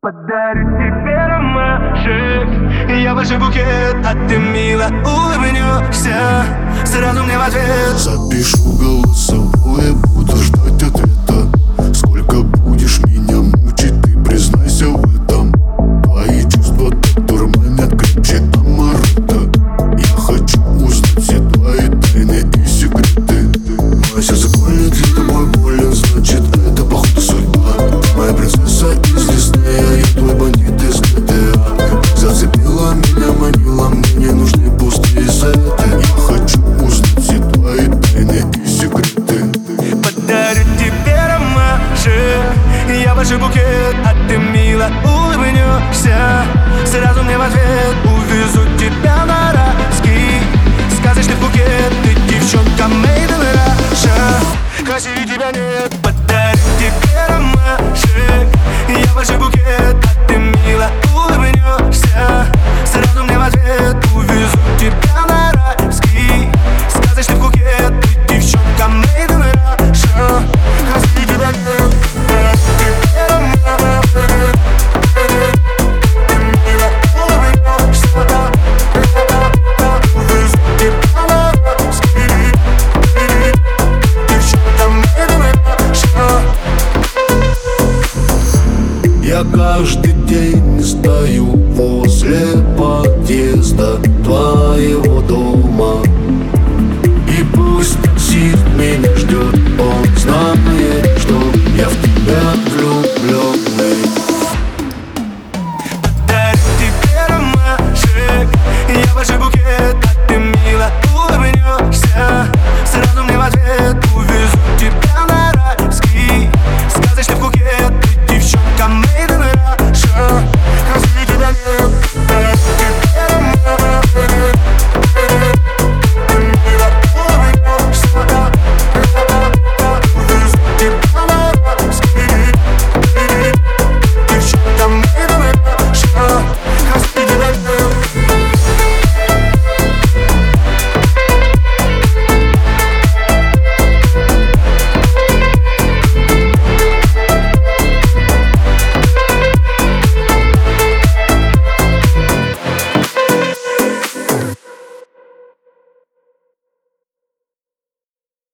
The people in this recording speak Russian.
Подарю тебе ромашек, я большой букет, а ты мило улыбнешься сразу мне в ответ. Запишу голосовое, буду ждать ответа. Сколько будешь меня мучить, ты признайся в этом. Твои чувства так дурманят крепче амаранта. Я хочу узнать все твои тайны и секреты. Мое сердце колет, я тобой болен, значит это походу судьба. Моя принцесса из Диснея, я твой бандит из GTA. Зацепила меня, манила, мне не нужны пустые советы. Я хочу узнать все твои тайны и секреты. Подарю тебе ромашек, я большой букет, а ты мило улыбнешься сразу мне в ответ. Увезу тебя на райский сказочный Пхукет. Ты девчонка made in Russia, красивее тебя нет. Подарю тебе ромашек, я большой букет, а ты мило улыбнешься сразу мне в ответ. Увезу тебя на райский сказочный Пхукет. Ты девчонка made in Russia, красивее тебя нет. Я каждый день стою возле подъезда твоего дома. И пусть таксист меня